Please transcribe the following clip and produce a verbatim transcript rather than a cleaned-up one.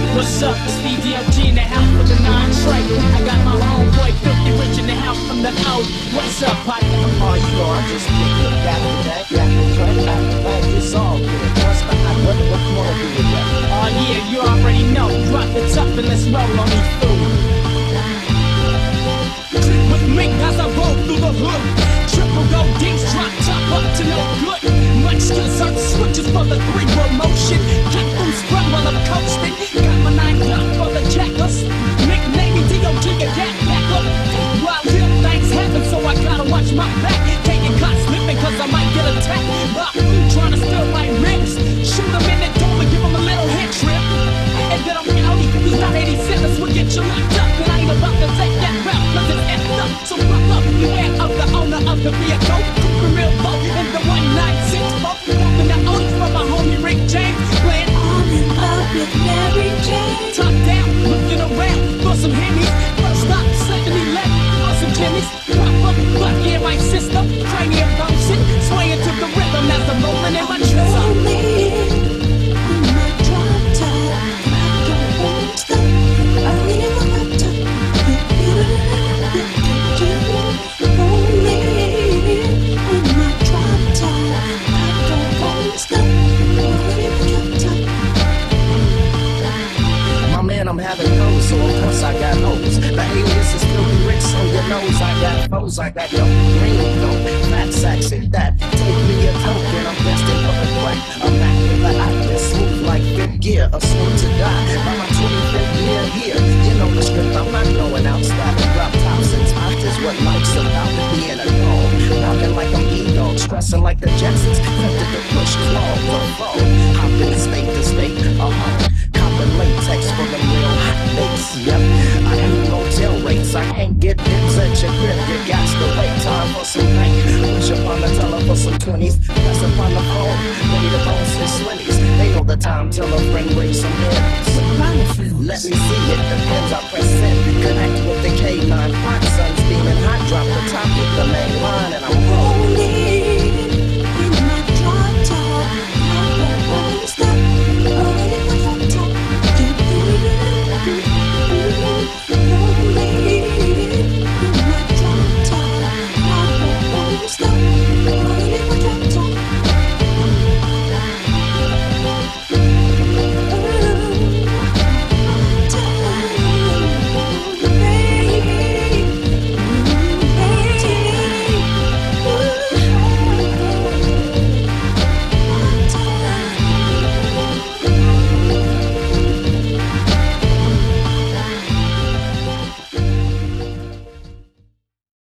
What's up? It's D D L G in the house with the nine tray. I got my homeboy Filthy Rich in the house from the O. What's up, partner? Oh, you know, I'm just thinking back to that, back to track, back to back, it's all good. What's the hot, what, what you wanna do with that? Oh yeah, you already know. Drop the top and let's roll on these fools. With me as I roll through the hood, triple gold D's drop top up to no good. Much skill search switches for the three wheel motion. Cat food sprung while I'm coasting. Got my nine block for the jackers. Nickname me D O G, a cat backer. Wild real things happen, so I gotta watch my back. Can't get caught slipping cause I might get attacked. But I'm trying to steal my ribs. Shoot them in the door and give them a little hit trip. And then I'm out, cause not eighty-seven will get you locked up. And I ain't about to take that rap cause it's effed up. So rock up, beware of the owner of the vehicle. Cooper real low in the one nine six four. Dropping the O's from my homie Rick James. Playing I'm in love with Mary Jane. top down, looking around for some Hemis. First stop, second eleven for some Jimmys. Pop up, Bucky and my sister. Cranium bouncing, swaying to the rhythm as I'm rolling in my dress up. Rolling on my drop top. I don't want to stop. Rolling in my drop top. Rolling on my drop top. I don't want to stop. Rolling in my drop top. My man, I'm having those, so of course I got hoes. The alias is Filthy Rich, so you knows I got foes. I got dope, green dope, fat sacks and that. Take me a token, I'm destined for the crack. I'm back in the active, smooth like fifth gear, a soon to die. By my twenty-fifth year here, you know the script, I'm not going out. Starting drop tops and tops is what life's about. Being a dog, walking like I'm E-dog, stressing like the Jetsons. Tempted to push, claw, go, fall. Hopping state to state, uh-huh. Copping latex for them real hot dates, yep. I do motel rates, I can't get dips at your grip. You got to wait time for some bank. Push up on the teller for some twenties. Press up on the phone, ready to bounce his slinnies. They know the time till a friend brings some hits. Let me see it, depends, I press send. Connect with the K